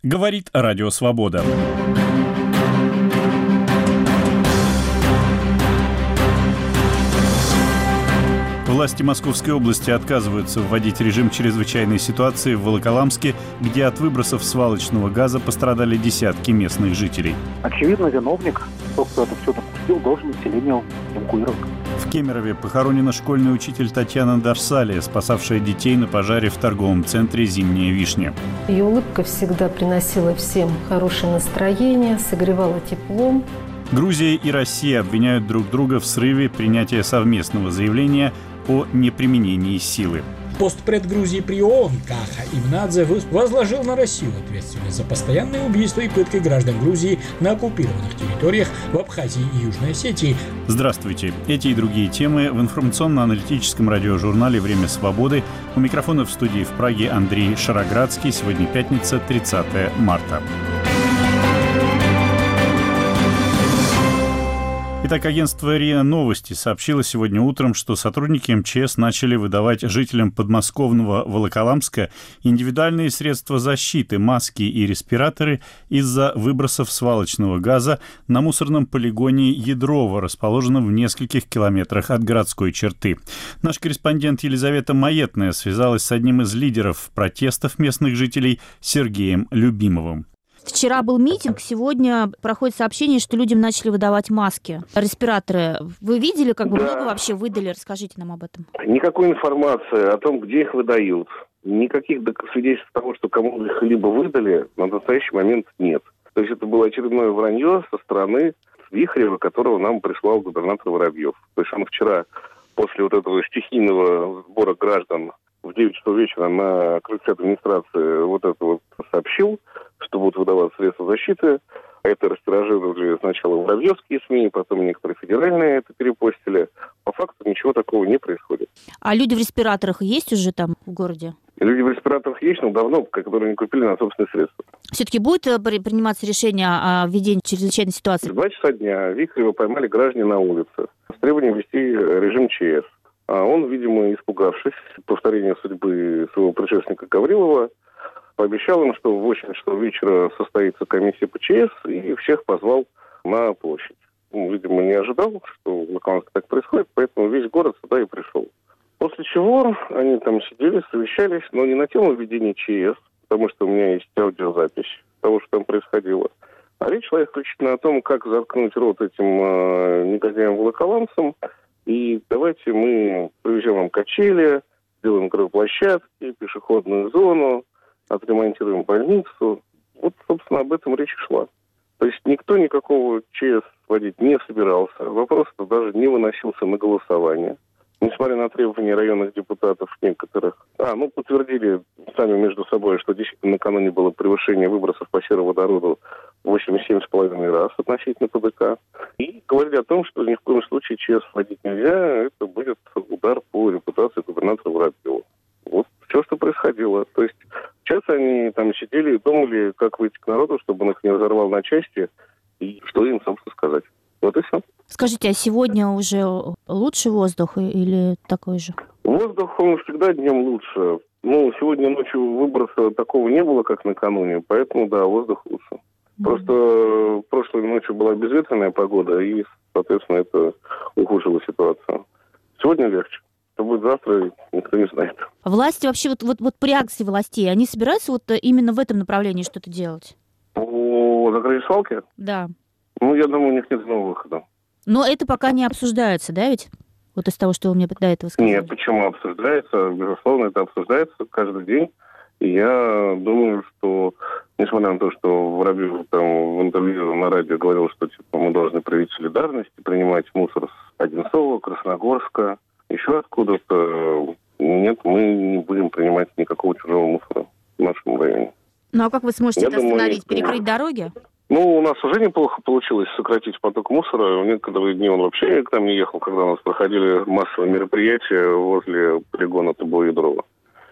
Говорит Радио Свобода. Власти Московской области отказываются вводить режим чрезвычайной ситуации в Волоколамске, где от выбросов свалочного газа пострадали десятки местных жителей. Очевидно, виновник, тот, кто это все допустил, должен населению эвакуировать. В Кемерове похоронена школьный учитель Татьяна Дарсалия, спасавшая детей на пожаре в торговом центре «Зимняя вишня». Ее улыбка всегда приносила всем хорошее настроение, согревала теплом. Грузия и Россия обвиняют друг друга в срыве принятия совместного заявления о неприменении силы. Постпред Грузии при ООН Каха Ивнадзе возложил на Россию ответственность за постоянные убийства и пытки граждан Грузии на оккупированных территориях в Абхазии и Южной Осетии. Здравствуйте. Эти и другие темы в информационно-аналитическом радиожурнале «Время свободы». У микрофона в студии в Праге Андрей Шароградский. Сегодня пятница, 30 марта. Итак, агентство РИА Новости сообщило сегодня утром, что сотрудники МЧС начали выдавать жителям подмосковного Волоколамска индивидуальные средства защиты, маски и респираторы из-за выбросов свалочного газа на мусорном полигоне Ядрово, расположенном в нескольких километрах от городской черты. Наш корреспондент Елизавета Маетная связалась с одним из лидеров протестов местных жителей Сергеем Любимовым. Вчера был митинг, сегодня проходит сообщение, что людям начали выдавать маски, респираторы. Вы видели, много вообще выдали? Расскажите нам об этом. Никакой информации о том, где их выдают, никаких свидетельств того, что кому их либо выдали, на настоящий момент нет. То есть это было очередное вранье со стороны Вихрева, которого нам прислал губернатор Воробьев. То есть он вчера, после вот этого стихийного сбора граждан в 9 часов вечера на крыльце администрации вот это вот сообщил, что будут выдаваться средства защиты. Это растиражировали сначала воробьевские СМИ, потом некоторые федеральные это перепостили. По факту ничего такого не происходит. А люди в респираторах есть уже там в городе? Люди в респираторах есть, но давно, которые не купили на собственные средства. Все-таки будет приниматься решение о введении чрезвычайной ситуации? В 2 часа дня Вихрева поймали граждане на улице с требованием ввести режим ЧС. А он, видимо, испугавшись повторения судьбы своего предшественника Гаврилова, пообещал им, что в 8 часов вечера состоится комиссия по ЧС, и всех позвал на площадь. Видимо, не ожидал, что в Волоколамске так происходит, поэтому весь город сюда и пришел. После чего они там сидели, совещались, но не на тему введения ЧС, потому что у меня есть аудиозапись того, что там происходило. А речь шла исключительно о том, как заткнуть рот этим негодяям-волоколамцам. И давайте мы привезем вам качели, сделаем крылоплощадки, пешеходную зону, отремонтируем больницу. Вот, собственно, об этом речь шла. То есть никто никакого ЧС вводить не собирался. Вопрос даже не выносился на голосование. Несмотря на требования районных депутатов некоторых. Подтвердили сами между собой, что действительно накануне было превышение выбросов по сероводороду 87,5 раз относительно ПДК. И говорили о том, что ни в коем случае ЧС вводить нельзя. Это будет удар по репутации губернатора Воробьева. Вот все, что происходило. То есть сейчас они там сидели и думали, как выйти к народу, чтобы он их не разорвал на части, и что им, собственно, сказать. Вот и все. Скажите, а сегодня уже лучше воздух или такой же? Воздух, он всегда днем лучше. Сегодня ночью выброса такого не было, как накануне, поэтому, да, воздух лучше. Просто прошлой ночью была безветренная погода, и, соответственно, это ухудшило ситуацию. Сегодня легче. Что будет завтра, никто не знает. Власти вообще, вот при акции властей, они собираются именно в этом направлении что-то делать? По закрытию свалки? Да. Я думаю, у них нет нового выхода. Но это пока не обсуждается, да, ведь? Вот из того, что вы мне до этого сказали. Нет, почему обсуждается? Безусловно, это обсуждается каждый день. И я думаю, что, несмотря на то, что Воробьев там в интервью на радио говорил, что мы должны проявить солидарность и принимать мусор с Одинцова, Красногорска, еще откуда-то, нет, мы не будем принимать никакого чужого мусора в нашем районе. А как вы сможете это остановить? Перекрыть дороги? У нас уже неплохо получилось сократить поток мусора. В некоторые дни он вообще к нам не ехал, когда у нас проходили массовые мероприятия возле полигона ТБО Ядрова.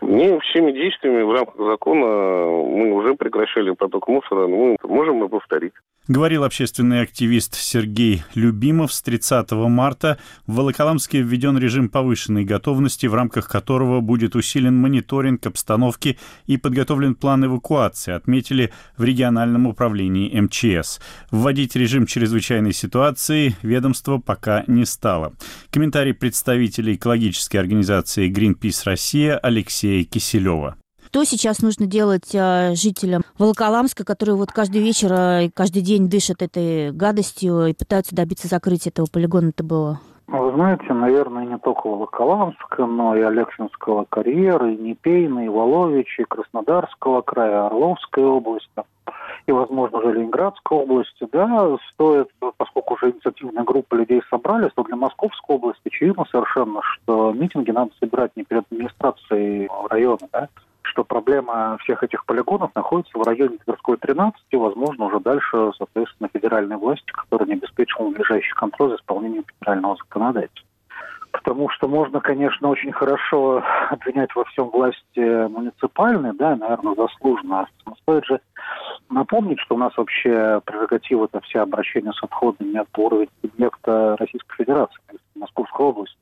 Не всеми действиями в рамках закона мы уже прекращали поток мусора, но мы можем и повторить. Говорил общественный активист Сергей Любимов. С 30 марта в Волоколамске введен режим повышенной готовности, в рамках которого будет усилен мониторинг обстановки и подготовлен план эвакуации, отметили в региональном управлении МЧС. Вводить режим чрезвычайной ситуации ведомство пока не стало. Комментарий представителя экологической организации Greenpeace Россия Алексея Киселева. Что сейчас нужно делать жителям Волоколамска, которые вот каждый вечер и каждый день дышат этой гадостью и пытаются добиться закрытия этого полигона ТБО? Вы знаете, наверное, не только Волоколамска, но и Алексинского карьера, и Непейна, и Волович, и Краснодарского края, Орловской области, и, возможно, уже Ленинградской области. Да, стоит, поскольку уже инициативная группа людей собрались, то для Московской области очевидно совершенно, что митинги надо собирать не перед администрацией района, да, что проблема всех этих полигонов находится в районе Тверской 13, и, возможно, уже дальше, соответственно, федеральной власти, которая не обеспечила надлежащий контроль за исполнением федерального законодательства. Потому что можно, конечно, очень хорошо обвинять во всем власти муниципальные, да, и, наверное, заслуженно. Но стоит же напомнить, что у нас вообще прерогатива это все обращения с отходами от уровня субъекта Российской Федерации, Московской области.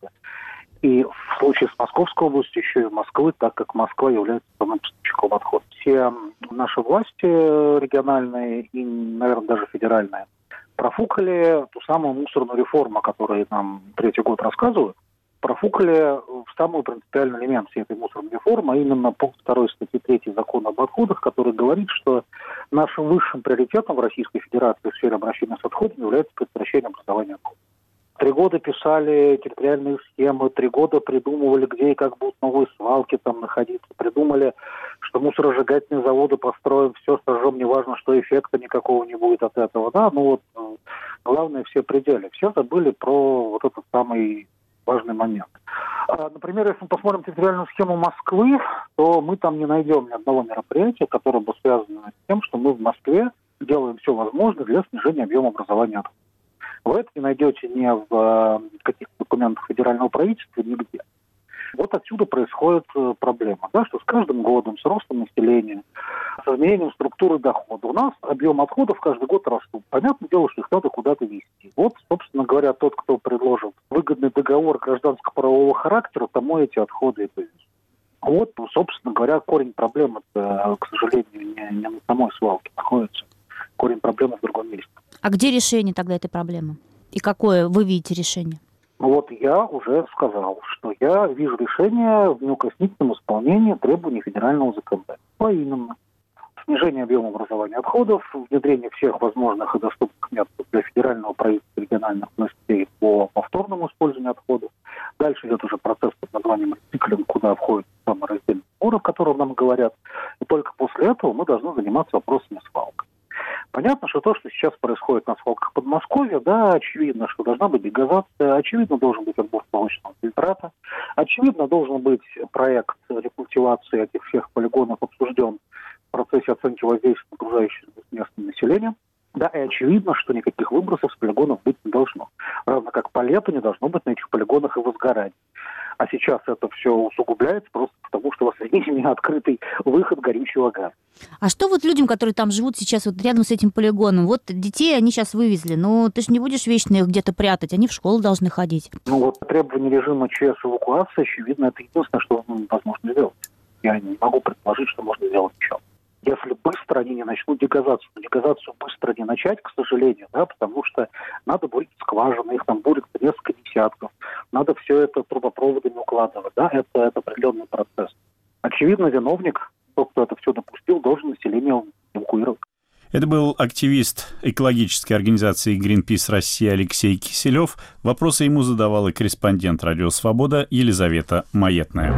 И в случае с Московской областью еще и Москвы, так как Москва является основным поставщиком отходов. Все наши власти региональные и, наверное, даже федеральные профукали ту самую мусорную реформу, о которой нам третий год рассказывают. Профукали в самый принципиальный элемент всей этой мусорной реформы, а именно пункт 2 статьи 3 Закона об отходах, который говорит, что нашим высшим приоритетом в Российской Федерации в сфере обращения с отходами является предотвращение образования отходов. 3 года писали территориальные схемы, 3 года придумывали, где и как будут новые свалки там находиться. Придумали, что мусоросжигательные заводы построим, все сожжем, неважно, что эффекта никакого не будет от этого. Да, ну вот главное все пределы. Все забыли про вот этот самый важный момент. Например, если мы посмотрим территориальную схему Москвы, то мы там не найдем ни одного мероприятия, которое бы связано с тем, что мы в Москве делаем все возможное для снижения объема образования отходов. Вы это не найдете ни в каких-то документах федерального правительства, нигде. Вот отсюда происходит проблема, да, что с каждым годом, с ростом населения, с изменением структуры дохода у нас объем отходов каждый год растут. Понятное дело, что их надо куда-то везти. Вот, собственно говоря, тот, кто предложил выгодный договор гражданско-правового характера, тому эти отходы и повезут. Вот, собственно говоря, корень проблемы, к сожалению, не на самой свалке находится. Корень проблемы в другом месте. А где решение тогда этой проблемы? И какое вы видите решение? Вот я уже сказал, что я вижу решение в неукоснительном исполнении требований федерального законодательства. А именно снижение объема образования отходов, внедрение всех возможных и доступных методов для федерального правительства и региональных властей по повторному использованию отходов. Дальше идет уже процесс под названием рециклинг, куда входит самый раздельный сбор, о котором нам говорят. И только после этого мы должны заниматься вопросами свалок. Понятно, что то, что сейчас происходит на свалках Подмосковья, да, очевидно, что должна быть дегазация, очевидно, должен быть отбор столочного фильтрата, очевидно, должен быть проект рекультивации этих всех полигонов обсужден в процессе оценки воздействия на окружающее местное население. Да, и очевидно, что никаких выбросов с полигонов быть не должно. Равно как по лету не должно быть на этих полигонах и возгораний. А сейчас это все усугубляется просто потому, что у вас не открытый выход горючего газа. А что вот людям, которые там живут сейчас вот рядом с этим полигоном? Вот детей они сейчас вывезли, но ты же не будешь вечно их где-то прятать, они в школу должны ходить. Ну вот требование режима ЧС эвакуации, очевидно, это единственное, что возможно сделать. Я не могу предположить, что можно сделать еще. Если быстро они не начнут дегазацию, дегазацию быстро не начать, к сожалению, да, потому что надо бурить скважины, их там бурят несколько десятков, надо все это трубопроводами укладывать, да, это определенный процесс. Очевидно, виновник, тот, кто это все допустил, должен население эвакуировать. Это был активист экологической организации Greenpeace Россия Алексей Киселев. Вопросы ему задавала корреспондент «Радио Свобода» Елизавета Маетная.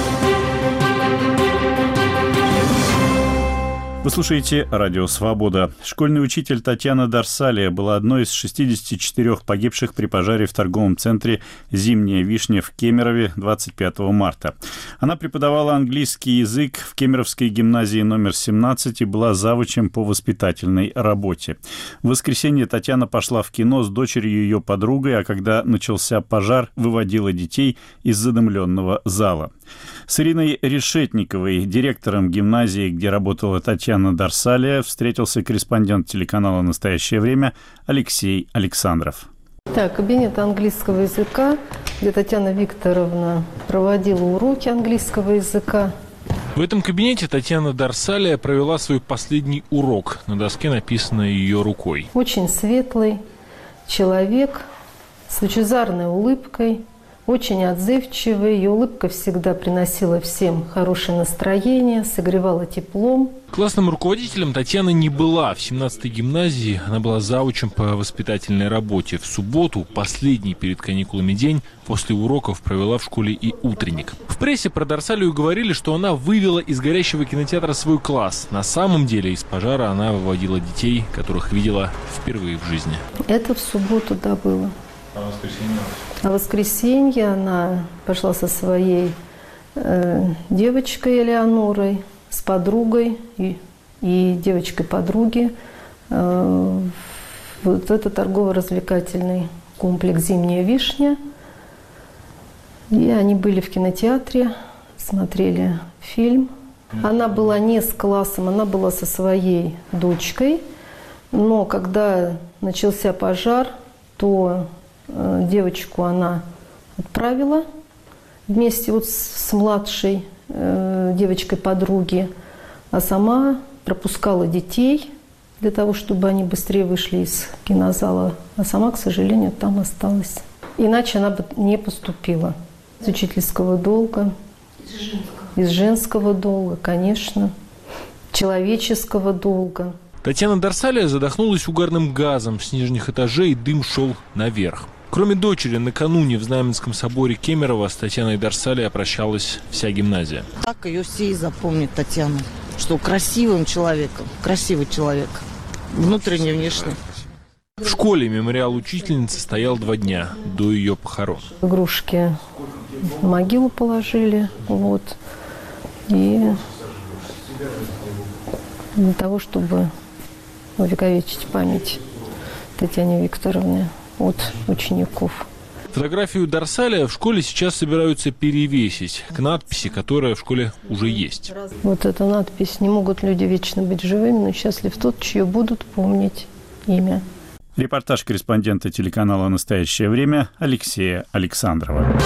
Вы слушаете «Радио Свобода». Школьный учитель Татьяна Дарсалия была одной из 64 погибших при пожаре в торговом центре «Зимняя вишня» в Кемерове 25 марта. Она преподавала английский язык в Кемеровской гимназии номер 17 и была завучем по воспитательной работе. В воскресенье Татьяна пошла в кино с дочерью и ее подругой, а когда начался пожар, выводила детей из задымленного зала. С Ириной Решетниковой, директором гимназии, где работала Татьяна Дарсалия, встретился корреспондент телеканала «Настоящее время» Алексей Александров. Так, кабинет английского языка, где Татьяна Викторовна проводила уроки английского языка. В этом кабинете Татьяна Дарсалия провела свой последний урок. На доске написано ее рукой. Очень светлый человек с лучезарной улыбкой, очень отзывчивый. Ее улыбка всегда приносила всем хорошее настроение, согревала теплом. Классным руководителем Татьяна не была. В 17-й гимназии она была заучем по воспитательной работе. В субботу, последний перед каникулами день, после уроков провела в школе и утренник. В прессе про Дарсалию говорили, что она вывела из горящего кинотеатра свой класс. На самом деле из пожара она выводила детей, которых видела впервые в жизни. Это в субботу, да, было. А в воскресенье она пошла со своей девочкой Элеонорой, с подругой и девочкой-подруги вот это торгово-развлекательный комплекс «Зимняя вишня». И они были в кинотеатре, смотрели фильм. Она была не с классом, она была со своей дочкой. Но когда начался пожар, то девочку она отправила вместе вот с младшей девочкой подруги, а сама пропускала детей для того, чтобы они быстрее вышли из кинозала, а сама, к сожалению, там осталась. Иначе она бы не поступила. Из учительского долга, из женского долга, конечно, человеческого долга. Татьяна Дарсалия задохнулась угарным газом. С нижних этажей дым шел наверх. Кроме дочери, накануне в Знаменском соборе Кемерово с Татьяной Дарсалия прощалась вся гимназия. Так ее все и запомнят, Татьяну, что красивый человек, внутренне, внешне. В школе мемориал учительницы стоял 2 дня до ее похорон. Игрушки в могилу положили, вот, и для того, чтобы увековечить память Татьяне Викторовне от учеников. Фотографию Дарсалия в школе сейчас собираются перевесить к надписи, которая в школе уже есть. Вот эта надпись: «Не могут люди вечно быть живыми, но счастлив тот, чье будут помнить имя». Репортаж корреспондента телеканала «Настоящее время» Алексея Александрова.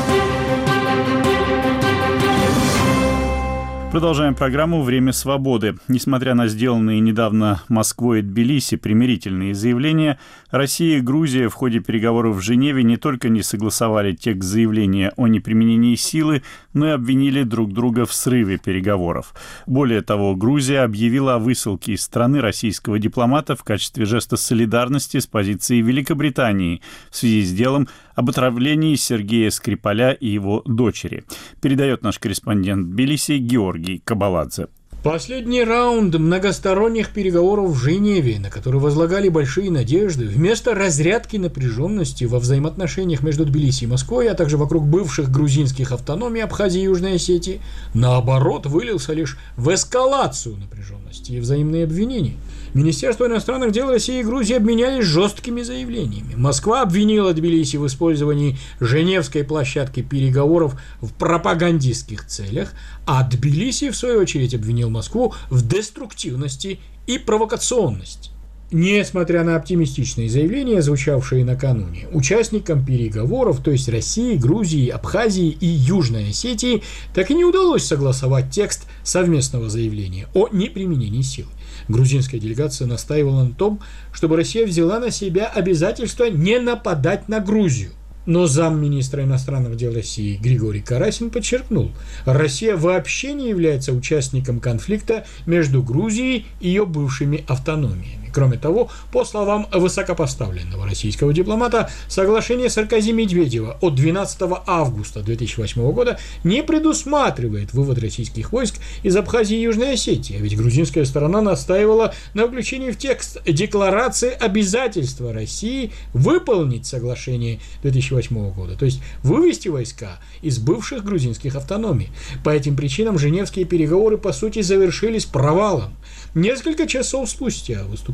Продолжаем программу «Время свободы». Несмотря на сделанные недавно Москвой и Тбилиси примирительные заявления, Россия и Грузия в ходе переговоров в Женеве не только не согласовали текст заявления о неприменении силы, но и обвинили друг друга в срыве переговоров. Более того, Грузия объявила о высылке из страны российского дипломата в качестве жеста солидарности с позицией Великобритании в связи с делом об отравлении Сергея Скрипаля и его дочери. Передает наш корреспондент в Тбилиси Георгий Кабаладзе. Последний раунд многосторонних переговоров в Женеве, на который возлагали большие надежды, вместо разрядки напряженности во взаимоотношениях между Тбилиси и Москвой, а также вокруг бывших грузинских автономий Абхазии и Южной Осетии, наоборот, вылился лишь в эскалацию напряженности и взаимные обвинения. Министерство иностранных дел России и Грузии обменялись жесткими заявлениями. Москва обвинила Тбилиси в использовании Женевской площадки переговоров в пропагандистских целях, а Тбилиси, в свою очередь, обвинил Москву в деструктивности и провокационности. Несмотря на оптимистичные заявления, звучавшие накануне, участникам переговоров, то есть России, Грузии, Абхазии и Южной Осетии, так и не удалось согласовать текст совместного заявления о неприменении силы. Грузинская делегация настаивала на том, чтобы Россия взяла на себя обязательство не нападать на Грузию. Но замминистра иностранных дел России Григорий Карасин подчеркнул, Россия вообще не является участником конфликта между Грузией и ее бывшими автономиями. Кроме того, по словам высокопоставленного российского дипломата, соглашение Саркози-Медведева от 12 августа 2008 года не предусматривает вывод российских войск из Абхазии и Южной Осетии, а ведь грузинская сторона настаивала на включении в текст декларации обязательства России выполнить соглашение 2008 года, то есть вывести войска из бывших грузинских автономий. По этим причинам женевские переговоры по сути завершились провалом. Несколько часов спустя выступающий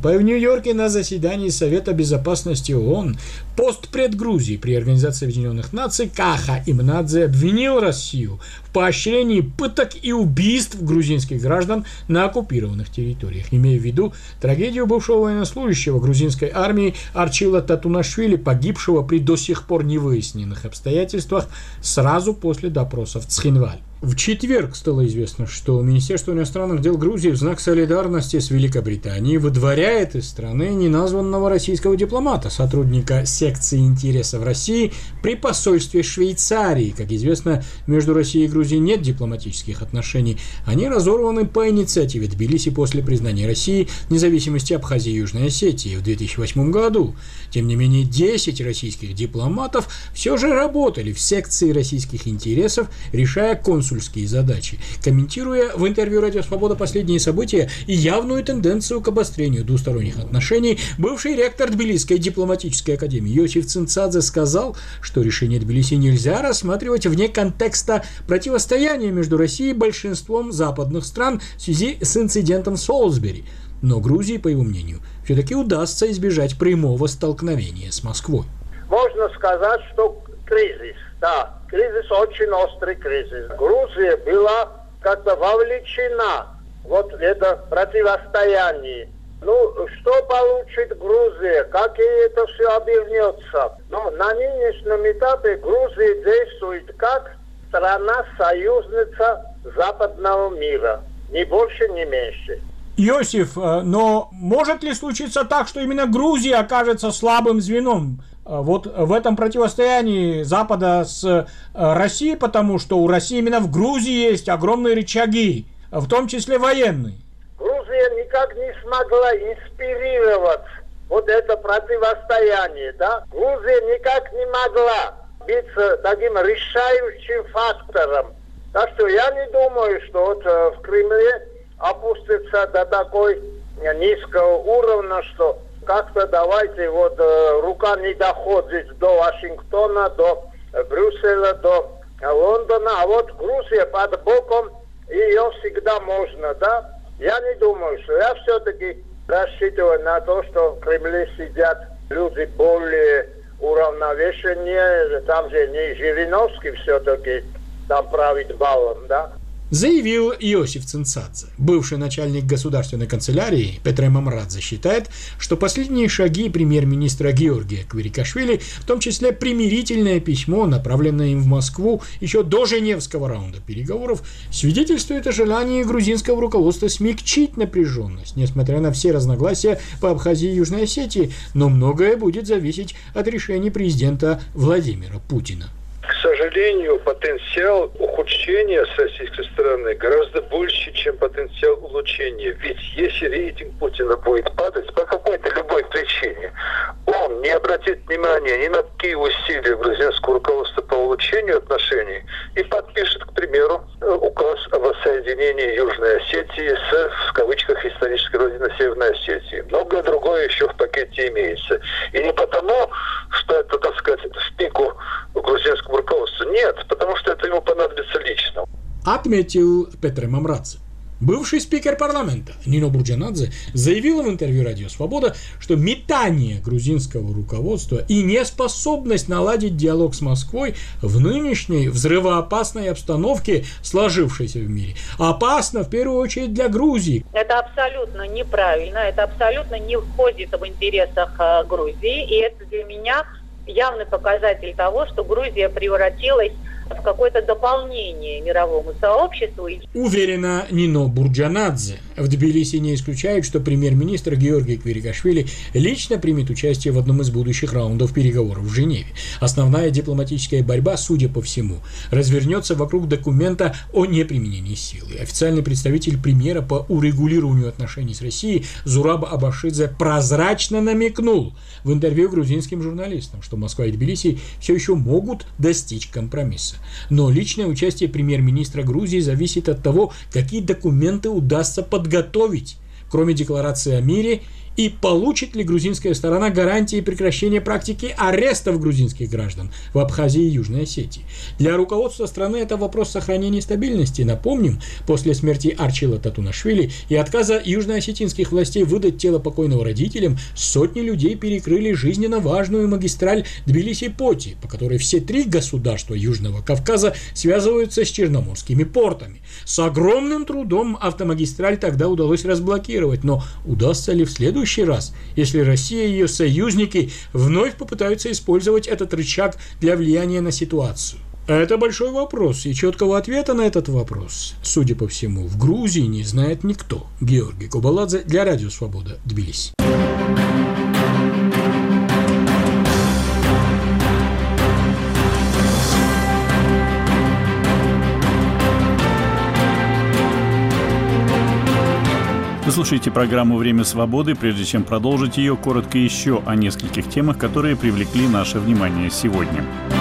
Выступая в Нью-Йорке на заседании Совета Безопасности ООН, постпред Грузии при Организации Объединенных Наций Каха Имнадзе обвинил Россию в поощрении пыток и убийств грузинских граждан на оккупированных территориях, имея в виду трагедию бывшего военнослужащего грузинской армии Арчила Татунашвили, погибшего при до сих пор невыясненных обстоятельствах сразу после допроса в Цхинвале. В четверг стало известно, что Министерство иностранных дел Грузии в знак солидарности с Великобританией выдворяет из страны неназванного российского дипломата, сотрудника секции интересов России при посольстве Швейцарии. Как известно, между Россией и Грузией нет дипломатических отношений. Они разорваны по инициативе Тбилиси после признания России независимости Абхазии и Южной Осетии в 2008 году. Тем не менее, 10 российских дипломатов все же работали в секции российских интересов, решая консульские задачи. Комментируя в интервью «Радио Свобода» последние события и явную тенденцию к обострению двусторонних отношений, бывший ректор Тбилисской дипломатической академии Иосиф Цинцадзе сказал, что решение Тбилиси нельзя рассматривать вне контекста противостояния между Россией и большинством западных стран в связи с инцидентом в Солсбери. Но Грузии, по его мнению, все-таки удастся избежать прямого столкновения с Москвой. Можно сказать, что кризис, да, кризис очень острый кризис. Грузия была как-то вовлечена вот в это противостояние. Ну, что получит Грузия, как ей это все обернется? Но на нынешнем этапе Грузия действует как страна-союзница западного мира. Ни больше, ни меньше. Иосиф, но может ли случиться так, что именно Грузия окажется слабым звеном вот в этом противостоянии Запада с Россией, потому что у России именно в Грузии есть огромные рычаги, в том числе военные? Грузия никак не смогла инспирировать вот это противостояние, да? Грузия никак не могла быть таким решающим фактором. Так что я не думаю, что вот в Кремле опустится до такой низкого уровня, что как-то давайте вот рука не доходит до Вашингтона, до Брюсселя, до Лондона, а вот Грузия под боком, ее всегда можно, да? Я не думаю, что я все-таки рассчитываю на то, что в Кремле сидят люди более уравновешенные, там же не Жириновский все-таки там правит балом, да? Заявил Иосиф Цинцадзе. Бывший начальник государственной канцелярии Петре Мамрадзе считает, что последние шаги премьер-министра Георгия Квирикашвили, в том числе примирительное письмо, направленное им в Москву еще до Женевского раунда переговоров, свидетельствует о желании грузинского руководства смягчить напряженность, несмотря на все разногласия по Абхазии и Южной Осетии, но многое будет зависеть от решений президента Владимира Путина. К сожалению, потенциал ухудшения с российской стороны гораздо больше, чем потенциал улучшения. Ведь если рейтинг Путина будет падать по какой-то любой причине, он не обратит внимания ни на какие усилия грузинского руководства по улучшению отношений и подпишет, к примеру, указ о воссоединении Южной Осетии с, в кавычках, исторической родиной Северной Осетии. Многое другое еще в пакете имеется. И не потому, что это, так сказать, в пику грузинскому руководству. Нет, потому что это ему понадобится лично. Отметил Петре Мамрадзе. Бывший спикер парламента Нино Бурджанадзе заявила в интервью «Радио Свобода», что метание грузинского руководства и неспособность наладить диалог с Москвой в нынешней взрывоопасной обстановке, сложившейся в мире, опасно в первую очередь для Грузии. Это абсолютно неправильно, это абсолютно не входит в интересах Грузии, и это для меня явный показатель того, что Грузия превратилась в какое-то дополнение мировому сообществу. Уверена Нино Бурджанадзе. В Тбилиси не исключают, что премьер-министр Георгий Квирикашвили лично примет участие в одном из будущих раундов переговоров в Женеве. Основная дипломатическая борьба, судя по всему, развернется вокруг документа о неприменении силы. Официальный представитель премьера по урегулированию отношений с Россией Зураб Абашидзе прозрачно намекнул в интервью грузинским журналистам, что Москва и Тбилиси все еще могут достичь компромисса. Но личное участие премьер-министра Грузии зависит от того, какие документы удастся подготовить, кроме декларации о мире И получит ли грузинская сторона гарантии прекращения практики арестов грузинских граждан в Абхазии и Южной Осетии? Для руководства страны это вопрос сохранения стабильности. Напомним, после смерти Арчила Татунашвили и отказа южноосетинских властей выдать тело покойного родителям, сотни людей перекрыли жизненно важную магистраль Тбилиси-Поти, по которой все 3 государства Южного Кавказа связываются с черноморскими портами. С огромным трудом автомагистраль тогда удалось разблокировать, но удастся ли в следующий раз, если Россия и ее союзники вновь попытаются использовать этот рычаг для влияния на ситуацию? Это большой вопрос, и четкого ответа на этот вопрос, судя по всему, в Грузии не знает никто. Георгий Кобаладзе для Радио Свобода, Тбилиси. Вы слушаете программу «Время свободы». Прежде чем продолжить ее, коротко еще о нескольких темах, которые привлекли наше внимание сегодня.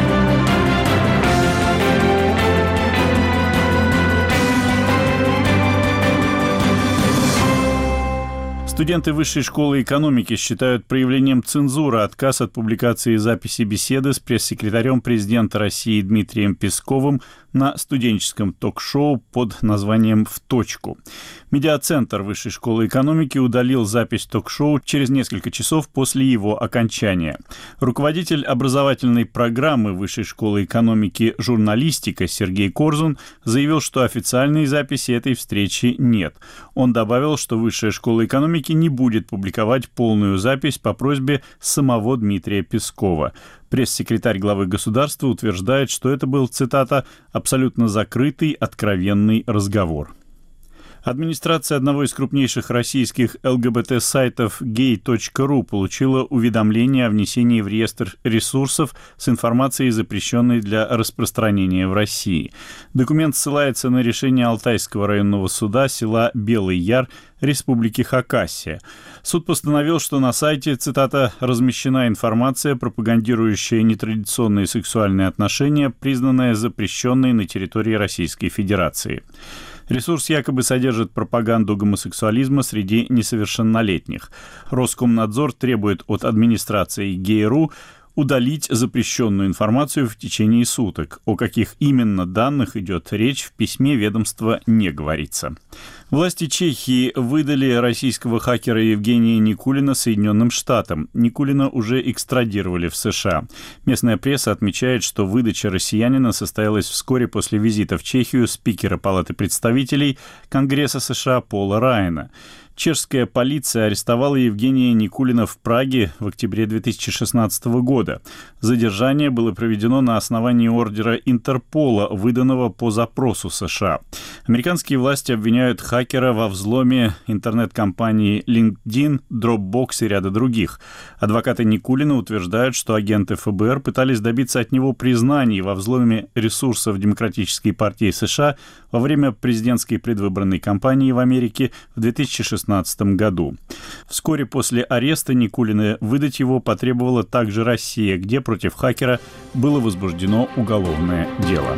Студенты Высшей школы экономики считают проявлением цензуры отказ от публикации записи беседы с пресс-секретарем президента России Дмитрием Песковым на студенческом ток-шоу под названием «В точку». Медиацентр Высшей школы экономики удалил запись ток-шоу через несколько часов после его окончания. Руководитель образовательной программы Высшей школы экономики «Журналистика» Сергей Корзун заявил, что официальной записи этой встречи нет. Он добавил, что Высшая школа экономики не будет публиковать полную запись по просьбе самого Дмитрия Пескова. Пресс-секретарь главы государства утверждает, что это был, цитата, «абсолютно закрытый, откровенный разговор». Администрация одного из крупнейших российских ЛГБТ-сайтов gay.ru получила уведомление о внесении в реестр ресурсов с информацией, запрещенной для распространения в России. Документ ссылается на решение Алтайского районного суда села Белый Яр Республики Хакасия. Суд постановил, что на сайте, цитата, «размещена информация, пропагандирующая нетрадиционные сексуальные отношения, признанная запрещенной на территории Российской Федерации». Ресурс якобы содержит пропаганду гомосексуализма среди несовершеннолетних. Роскомнадзор требует от администрации Гей.ру удалить запрещенную информацию в течение суток. О каких именно данных идет речь, в письме ведомства не говорится. Власти Чехии выдали российского хакера Евгения Никулина Соединенным Штатам. Никулина уже экстрадировали в США. Местная пресса отмечает, что выдача россиянина состоялась вскоре после визита в Чехию спикера Палаты представителей Конгресса США Пола Райана. Чешская полиция арестовала Евгения Никулина в Праге в октябре 2016 года. Задержание было проведено на основании ордера Интерпола, выданного по запросу США. Американские власти обвиняют хакера во взломе интернет-компании LinkedIn, Dropbox и ряда других. Адвокаты Никулина утверждают, что агенты ФБР пытались добиться от него признаний во взломе ресурсов Демократической партии США во время президентской предвыборной кампании в Америке в 2016 году. Вскоре после ареста Никулина выдать его потребовала также Россия, где против хакера было возбуждено уголовное дело.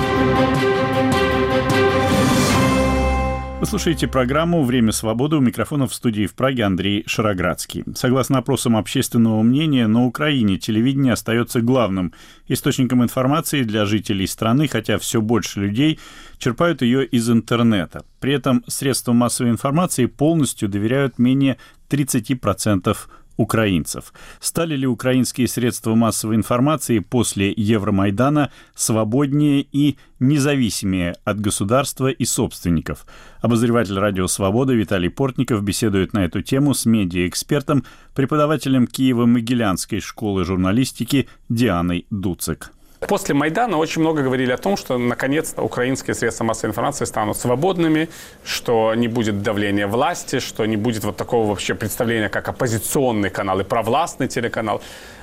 Вы слушаете программу «Время свободы», у микрофона в студии в Праге Андрей Шароградский. Согласно опросам общественного мнения, на Украине телевидение остается главным источником информации для жителей страны, хотя все больше людей черпают ее из интернета. При этом средствам массовой информации полностью доверяют менее 30% украинцев. Стали ли украинские средства массовой информации после Евромайдана свободнее и независимее от государства и собственников? Обозреватель «Радио Свобода» Виталий Портников беседует на эту тему с медиаэкспертом, преподавателем Киево-Могилянской школы журналистики Дианой Дуцик. После Майдана очень много говорили о том, что наконец-то украинские средства массовой информации станут свободными, что не будет давления власти, что не будет вот такого вообще представления, как оппозиционный канал и провластный телеканал.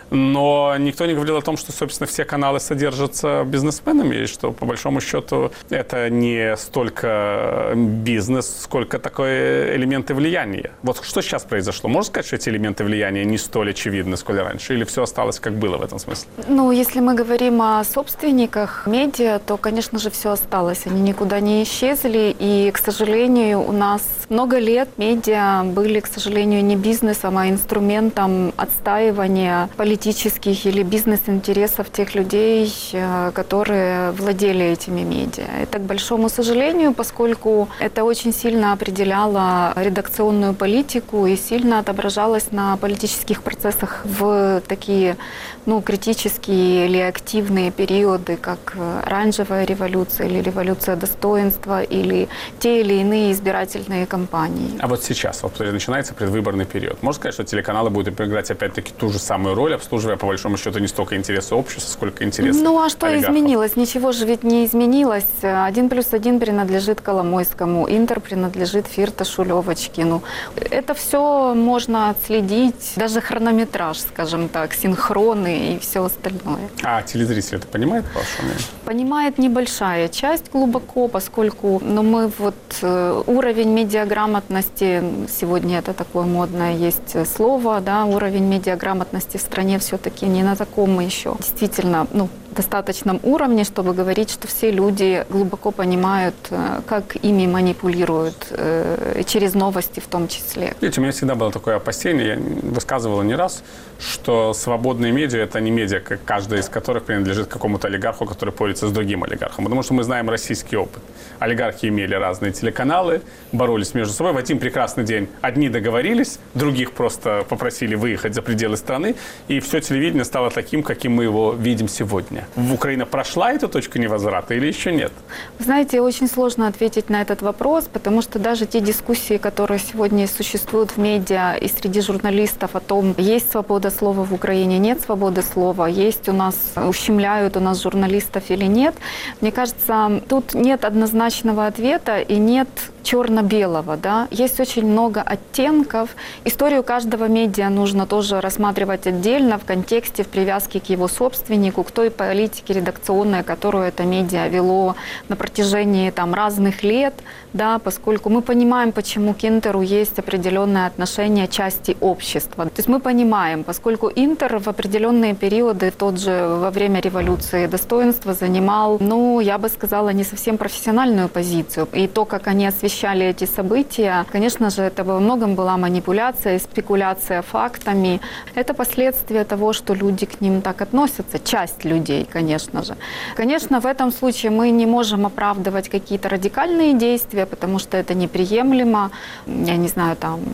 Но никто не говорил о том, что, собственно, все каналы содержатся бизнесменами, и что, по большому счету, это не столько бизнес, сколько такой элементы влияния. Вот что сейчас произошло? Можно сказать, что эти элементы влияния не столь очевидны, сколь раньше? Или все осталось, как было в этом смысле? Ну, если мы говорим о собственниках медиа, то, конечно же, все осталось. Они никуда не исчезли. И, к сожалению, у нас много лет медиа были, к сожалению, не бизнесом, а инструментом отстаивания политических или бизнес-интересов тех людей, которые владели этими медиа. Это, к большому сожалению, поскольку это очень сильно определяло редакционную политику и сильно отображалось на политических процессах в такие, критические или активные периоды, как оранжевая революция или революция достоинства, или те или иные избирательные кампании. А вот сейчас, начинается предвыборный период. Можно сказать, что телеканалы будут играть опять-таки ту же самую роль, обслуживая, по большому счету, не столько интересы общества, сколько интересы а что олигархов? Изменилось? Ничего же ведь не изменилось. 1+1 принадлежит Коломойскому, Интер принадлежит Фирташу, Левочкину. Это все можно отследить, даже хронометраж, скажем так, синхроны и все остальное. А телезритель это понимает, по вашему мнению? Понимает небольшая часть глубоко, поскольку уровень медиаграмотности, сегодня это такое модное есть слово, да, уровень медиаграмотности в стране все-таки не на таком еще действительно достаточном уровне, чтобы говорить, что все люди глубоко понимают, как ими манипулируют, через новости в том числе. Видите, у меня всегда было такое опасение, я высказывал не раз, что свободные медиа – это не медиа, каждая из которых принадлежит какому-то олигарху, который борется с другим олигархом. Потому что мы знаем российский опыт. Олигархи имели разные телеканалы, боролись между собой. В один прекрасный день одни договорились, других просто попросили выехать за пределы страны, и все телевидение стало таким, каким мы его видим сегодня. Украина прошла эту точку невозврата или еще нет? Вы знаете, очень сложно ответить на этот вопрос, потому что даже те дискуссии, которые сегодня существуют в медиа и среди журналистов о том, есть свобода слова в Украине, нет свободы слова, ущемляют у нас журналистов или нет, мне кажется, тут нет однозначного ответа и нет черно-белого, да, есть очень много оттенков. Историю каждого медиа нужно тоже рассматривать отдельно в контексте, в привязке к его собственнику, к той политике редакционной, которую это медиа вело на протяжении разных лет, да, поскольку мы понимаем, почему к Интеру есть определенное отношение части общества. То есть мы понимаем, поскольку Интер в определенные периоды, во время революции достоинства, занимал, я бы сказала, не совсем профессиональную позицию. И то, как они освещали эти события, конечно же, это во многом была манипуляция, спекуляция фактами. Это последствия того, что люди к ним так относятся, часть людей, конечно же. Конечно, в этом случае мы не можем оправдывать какие-то радикальные действия, потому что это неприемлемо. Я не знаю,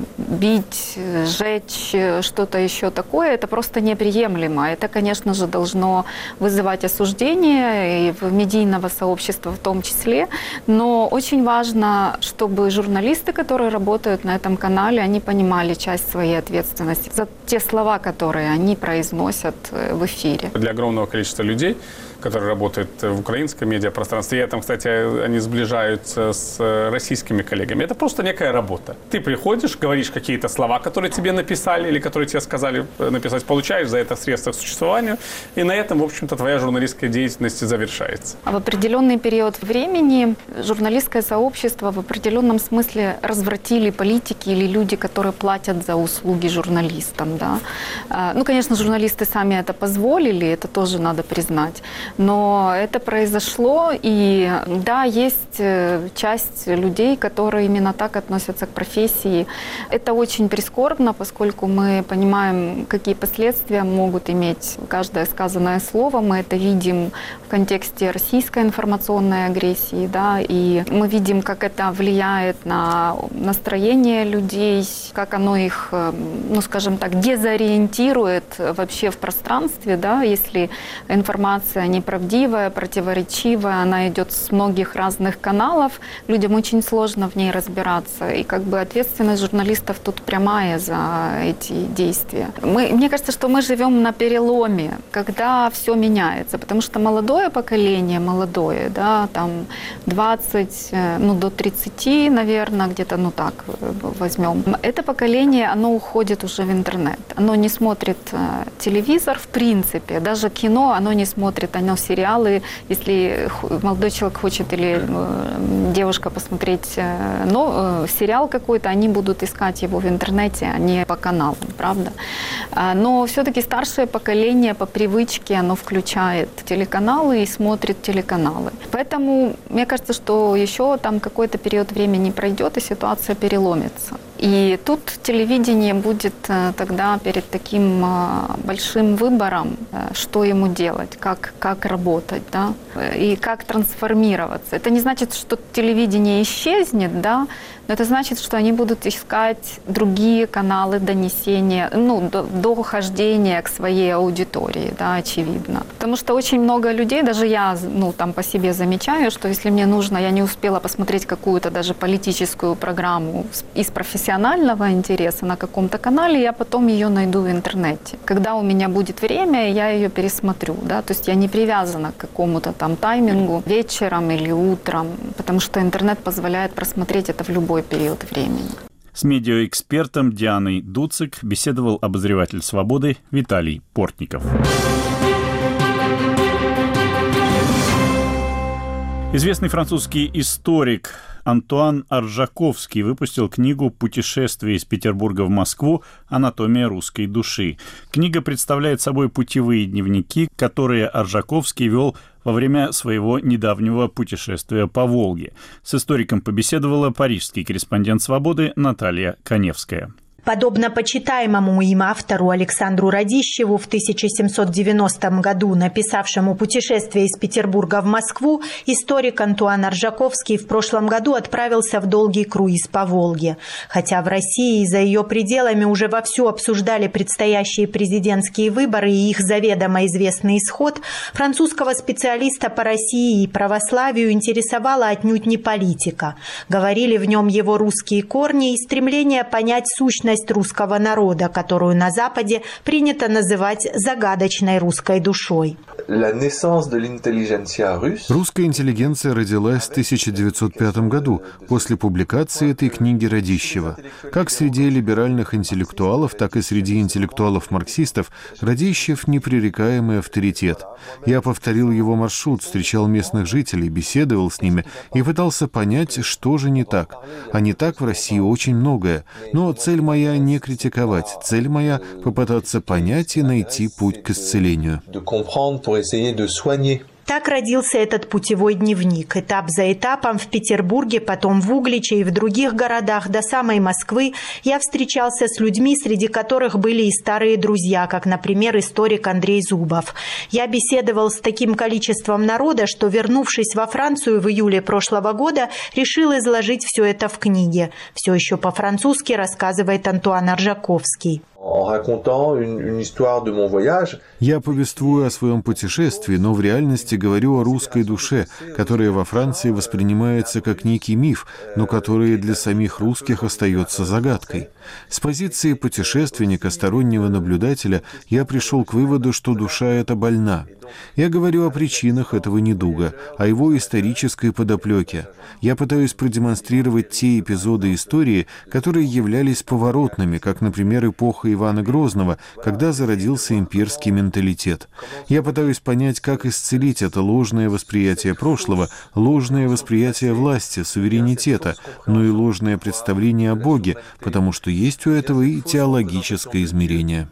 бить, сжечь, что-то еще такое, это просто неприемлемо. Это, конечно же, должно вызывать осуждение и в медийного сообщества в том числе. Но очень важно, чтобы журналисты, которые работают на этом канале, они понимали часть своей ответственности за те слова, которые они произносят в эфире. Для огромного количества людей, которые работают в украинском медиапространстве, и этом, кстати, они сближаются с российскими коллегами. Это просто некая работа. Ты приходишь, говоришь какие-то слова, которые тебе написали или которые тебе сказали написать, получаешь за это средства к существованию, и на этом, в общем-то, твоя журналистская деятельность завершается. А в определенный период времени журналистское сообщество в определенном смысле развратили политики или люди, которые платят за услуги журналистам. Да? Конечно, журналисты сами это позволили, это тоже надо признать. Но это произошло, и да, есть часть людей, которые именно так относятся к профессии. Это очень прискорбно, поскольку мы понимаем, какие последствия могут иметь каждое сказанное слово. Мы это видим в контексте российской информационной агрессии, да, и мы видим, как это влияет на настроение людей, как оно их, скажем так, дезориентирует вообще в пространстве, да, если информация неправдивая, противоречивая, она идет с многих разных каналов, людям очень сложно в ней разбираться. И ответственность журналистов тут прямая за эти действия. Мне кажется, что мы живем на переломе, когда все меняется, потому что молодое поколение, да, 20, до 30 25, наверное, где-то, ну так возьмем. Это поколение, оно уходит уже в интернет. Оно не смотрит телевизор в принципе, даже кино оно не смотрит, оно сериалы. Если молодой человек хочет или девушка посмотреть сериал какой-то, они будут искать его в интернете, а не по каналам, правда? Но все-таки старшее поколение по привычке, оно включает телеканалы и смотрит телеканалы. Поэтому мне кажется, что еще там какой-то период времени пройдет, и ситуация переломится. И тут телевидение будет тогда перед таким большим выбором, что ему делать, как работать, да, и как трансформироваться. Это не значит, что телевидение исчезнет, да, но это значит, что они будут искать другие каналы донесения, дохождения к своей аудитории, да, очевидно. Потому что очень много людей, даже я, там по себе замечаю, что если мне нужно, я не успела посмотреть какую-то даже политическую программу из профессионального интереса на каком-то канале, я потом ее найду в интернете. Когда у меня будет время, я ее пересмотрю, да, то есть я не привязана к какому-то там таймингу вечером или утром, потому что интернет позволяет просмотреть это в любой период времени. С медиаэкспертом Дианой Дуцик беседовал обозреватель «Свободы» Виталий Портников. Известный французский историк Антуан Аржаковский выпустил книгу «Путешествие из Петербурга в Москву. Анатомия русской души». Книга представляет собой путевые дневники, которые Аржаковский вел во время своего недавнего путешествия по Волге. С историком побеседовала парижский корреспондент «Свободы» Наталья Коневская. Подобно почитаемому им автору Александру Радищеву в 1790 году, написавшему «Путешествие из Петербурга в Москву», историк Антуан Аржаковский в прошлом году отправился в долгий круиз по Волге. Хотя в России и за ее пределами уже вовсю обсуждали предстоящие президентские выборы и их заведомо известный исход, французского специалиста по России и православию интересовала отнюдь не политика. Говорили в нем его русские корни и стремление понять сущность русского народа, которую на Западе принято называть загадочной русской душой. Русская интеллигенция родилась в 1905 году после публикации этой книги Радищева. Как среди либеральных интеллектуалов, так и среди интеллектуалов-марксистов Радищев — непререкаемый авторитет. Я повторил его маршрут, встречал местных жителей, беседовал с ними и пытался понять, что же не так. А не так в России очень многое. Но цель моя не критиковать. Цель моя — попытаться понять и найти путь к исцелению. Так родился этот путевой дневник. Этап за этапом в Петербурге, потом в Угличе и в других городах до самой Москвы я встречался с людьми, среди которых были и старые друзья, как, например, историк Андрей Зубов. Я беседовал с таким количеством народа, что, вернувшись во Францию в июле прошлого года, решил изложить все это в книге. Все еще по-французски рассказывает Антуан Аржаковский. Я повествую о своем путешествии, но в реальности говорю о русской душе, которая во Франции воспринимается как некий миф, но которая для самих русских остается загадкой. С позиции путешественника, стороннего наблюдателя, я пришел к выводу, что душа эта больна. Я говорю о причинах этого недуга, о его исторической подоплеке. Я пытаюсь продемонстрировать те эпизоды истории, которые являлись поворотными, как, например, эпоха Ивана Грозного, когда зародился имперский менталитет. Я пытаюсь понять, как исцелить это ложное восприятие прошлого, ложное восприятие власти, суверенитета, но и ложное представление о Боге, потому что есть у этого и теологическое измерение.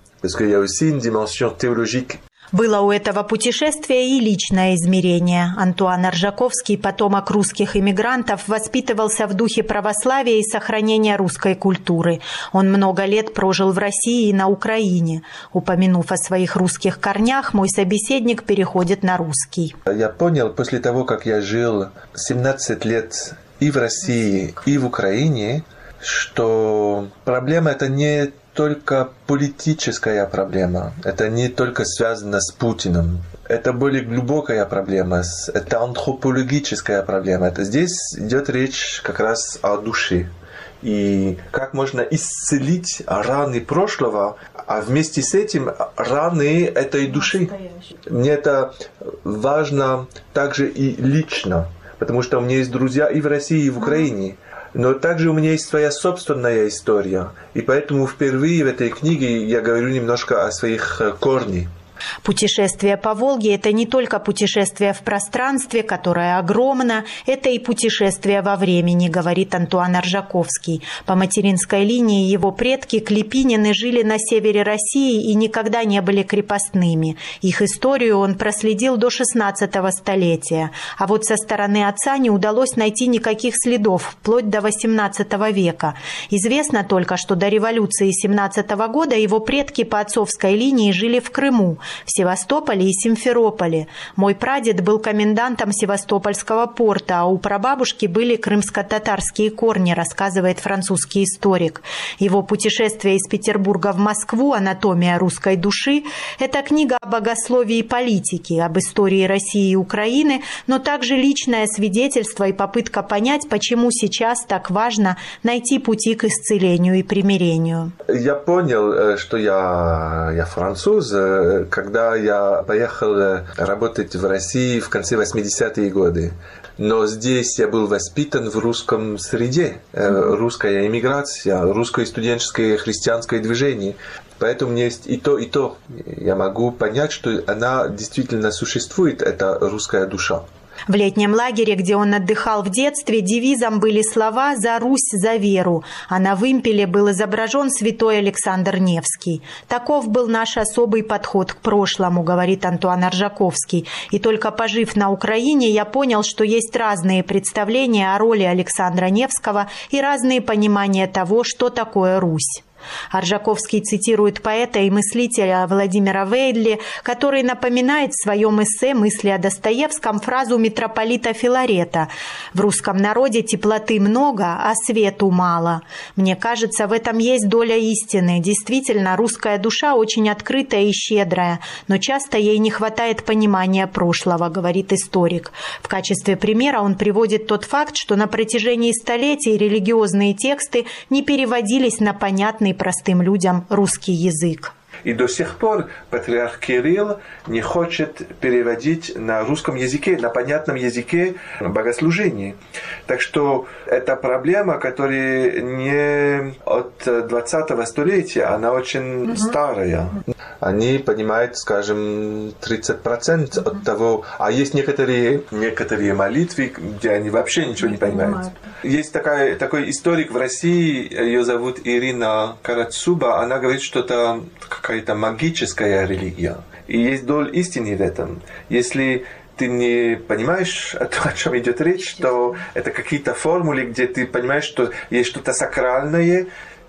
Было у этого путешествия и личное измерение. Антуан Аржаковский, потомок русских эмигрантов, воспитывался в духе православия и сохранения русской культуры. Он много лет прожил в России и на Украине. Упомянув о своих русских корнях, мой собеседник переходит на русский. Я понял после того, как я жил 17 лет и в России, и в Украине, что проблема это не только политическая проблема. Это не только связано с Путиным. Это более глубокая проблема. Это антропологическая проблема. Здесь идет речь как раз о душе. И как можно исцелить раны прошлого, а вместе с этим раны этой души. Мне это важно также и лично. Потому что у меня есть друзья и в России, и в Украине. Но также у меня есть своя собственная история. И поэтому впервые в этой книге я говорю немножко о своих корнях. Путешествие по Волге – это не только путешествие в пространстве, которое огромно, это и путешествие во времени, говорит Антуан Аржаковский. По материнской линии его предки Клепинины жили на севере России и никогда не были крепостными. Их историю он проследил до 16-го столетия. А вот со стороны отца не удалось найти никаких следов, вплоть до 18 века. Известно только, что до революции 17 года его предки по отцовской линии жили в Крыму, в Севастополе и Симферополе. Мой прадед был комендантом Севастопольского порта, а у прабабушки были крымско-татарские корни, рассказывает французский историк. Его путешествие из Петербурга в Москву «Анатомия русской души» – это книга о богословии и политике, об истории России и Украины, но также личное свидетельство и попытка понять, почему сейчас так важно найти пути к исцелению и примирению. Я понял, что я француз, когда я поехал работать в России в конце 80-е годы. Но здесь я был воспитан в русском среде, русская эмиграция, русское студенческое христианское движение. Поэтому у меня есть и то, и то. Я могу понять, что она действительно существует, эта русская душа. В летнем лагере, где он отдыхал в детстве, девизом были слова «За Русь, за веру», а на вымпеле был изображен святой Александр Невский. Таков был наш особый подход к прошлому, говорит Антуан Аржаковский. И только пожив на Украине, я понял, что есть разные представления о роли Александра Невского и разные понимания того, что такое Русь. Аржаковский цитирует поэта и мыслителя Владимира Вейдли, который напоминает в своем эссе «Мысли о Достоевском» фразу митрополита Филарета: «В русском народе теплоты много, а свету мало». Мне кажется, в этом есть доля истины. Действительно, русская душа очень открытая и щедрая, но часто ей не хватает понимания прошлого, говорит историк. В качестве примера он приводит тот факт, что на протяжении столетий религиозные тексты не переводились на понятный простым людям русский язык. И до сих пор патриарх Кирилл не хочет переводить на русском языке, на понятном языке богослужение. Так что это проблема, которая не от 20-го столетия, она очень старая. Они понимают, скажем, 30% от того. А есть некоторые молитвы, где они вообще ничего не понимают. Есть такой историк в России, ее зовут Ирина Карацуба, она говорит, что это какая-то магическая религия. И есть доля истины в этом. Если ты не понимаешь, о чем идет речь, то это какие-то формулы, где ты понимаешь, что есть что-то сакральное,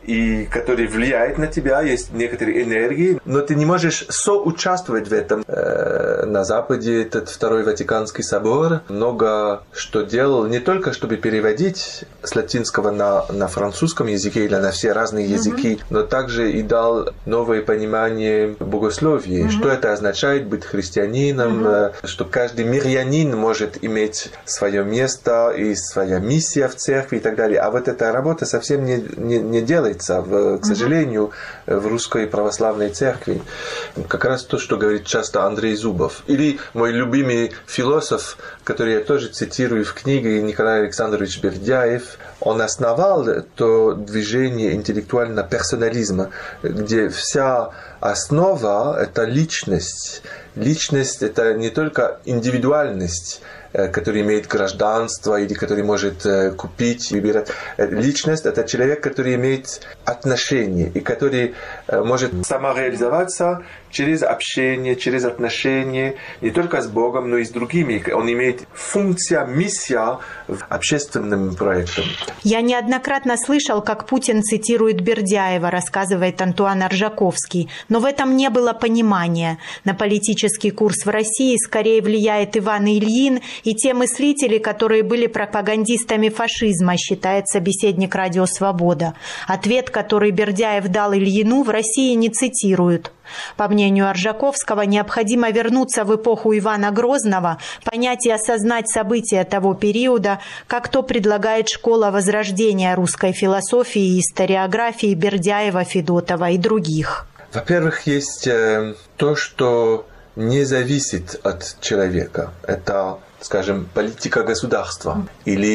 и который влияет на тебя, есть некоторые энергии, но ты не можешь соучаствовать в этом. На Западе этот Второй Ватиканский собор много что делал, не только чтобы переводить с латинского на французском языке или на все разные языки, но также и дал новое понимание богословия, что это означает быть христианином, что каждый мирянин может иметь свое место и своя миссия в церкви и так далее. А вот эта работа совсем не делается, к сожалению, в русской православной церкви. Как раз то, что говорит часто Андрей Зубов. Или мой любимый философ, который я тоже цитирую в книге, Николай Александрович Бердяев. Он основал то движение интеллектуально-персонализма, где вся основа – это личность. Личность – это не только индивидуальность, который имеет гражданство или который может купить, выбирать. Личность – это человек, который имеет отношения и который может самореализоваться через общение, через отношения не только с Богом, но и с другими. Он имеет функцию, миссию в общественном проекте. Я неоднократно слышал, как Путин цитирует Бердяева, рассказывает Антуан Аржаковский, но в этом не было понимания. На политический курс в России скорее влияет Иван Ильин и те мыслители, которые были пропагандистами фашизма, считает собеседник «Радио Свобода». Ответ, который Бердяев дал Ильину, в России не цитируют. По мнению Аржаковского, необходимо вернуться в эпоху Ивана Грозного, понять и осознать события того периода, как то предлагает школа возрождения русской философии и историографии Бердяева, Федотова и других. Во-первых, есть то, что не зависит от человека. Это скажем, политика государства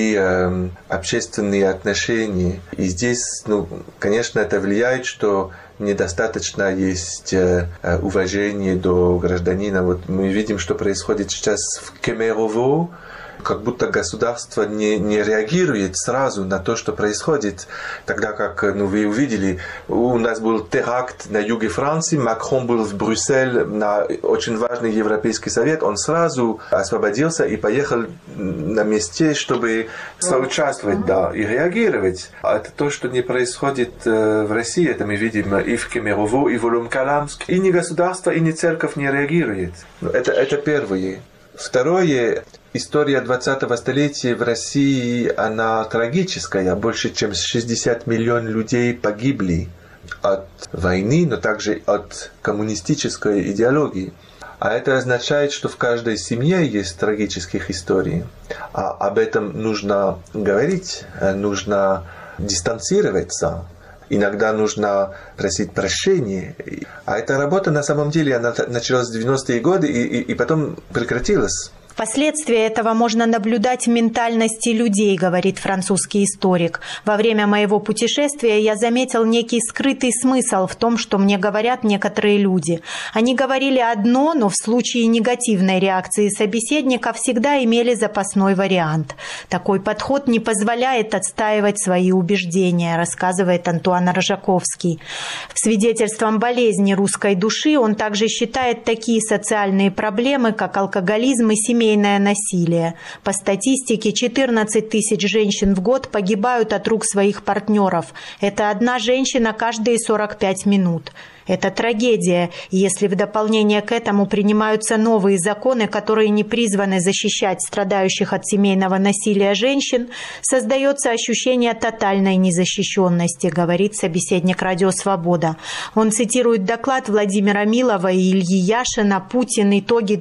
или общественные отношения. И здесь, конечно, это влияет, что недостаточно есть уважения до гражданина. Вот мы видим, что происходит сейчас в Кемерово, как будто государство не реагирует сразу на то, что происходит. Тогда как вы увидели, у нас был теракт на юге Франции, Макрон был в Брюсселе на очень важный Европейский совет, он сразу освободился и поехал на месте, чтобы соучаствовать, и реагировать. А это то, что не происходит в России, это мы видим и в Кемерово, и в Волоколамске. И ни государство, и ни церковь не реагирует. Это первое. Второе, история 20-го столетия в России, она трагическая. Больше чем 60 миллионов людей погибли от войны, но также от коммунистической идеологии. А это означает, что в каждой семье есть трагических историй. А об этом нужно говорить, нужно дистанцироваться. Иногда нужно просить прощения. А эта работа, на самом деле, она началась в 90-е годы и потом прекратилась. Последствия этого можно наблюдать в ментальности людей, говорит французский историк. Во время моего путешествия я заметил некий скрытый смысл в том, что мне говорят некоторые люди. Они говорили одно, но в случае негативной реакции собеседника всегда имели запасной вариант. Такой подход не позволяет отстаивать свои убеждения, рассказывает Антуан Аржаковский. Свидетельством болезни русской души он также считает такие социальные проблемы, как алкоголизм и семейное насилие. По статистике, 14 тысяч женщин в год погибают от рук своих партнеров. Это одна женщина каждые 45 минут. Это трагедия, если в дополнение к этому принимаются новые законы, которые не призваны защищать страдающих от семейного насилия женщин, создается ощущение тотальной незащищенности, говорит собеседник «Радио Свобода». Он цитирует доклад Владимира Милова и Ильи Яшина «Путин. Итоги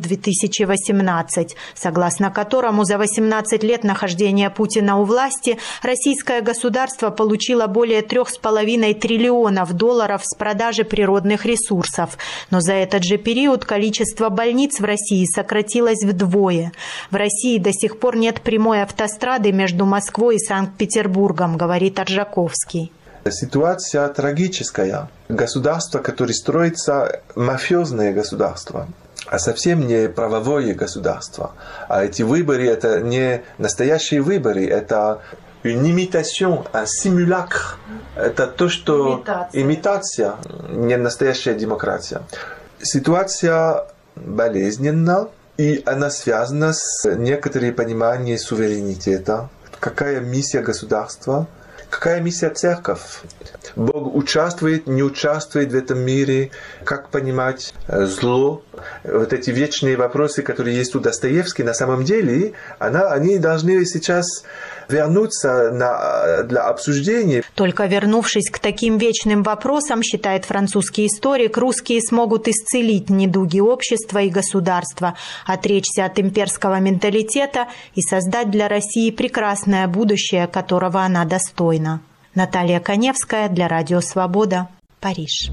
2018», согласно которому за 18 лет нахождения Путина у власти российское государство получило более $3,5 триллионов с продажи природных ресурсов. Но за этот же период количество больниц в России сократилось вдвое. В России до сих пор нет прямой автострады между Москвой и Санкт-Петербургом, говорит Аржаковский. Ситуация трагическая. Государство, которое строится, мафиозное государство, а совсем не правовое государство. А эти выборы – это не настоящие выборы, это une imitation, un simulacre. Это то, что имитация, не настоящая демократия. Ситуация болезненна, и она связана с некоторым пониманием суверенитета. Какая миссия государства? Какая миссия церковь? Бог участвует, не участвует в этом мире? Как понимать зло? Вот эти вечные вопросы, которые есть у Достоевского, на самом деле, они должны сейчас вернуться для обсуждения. Только вернувшись к таким вечным вопросам, считает французский историк, русские смогут исцелить недуги общества и государства, отречься от имперского менталитета и создать для России прекрасное будущее, которого она достойна. Наталья Коневская для Радио Свобода, Париж.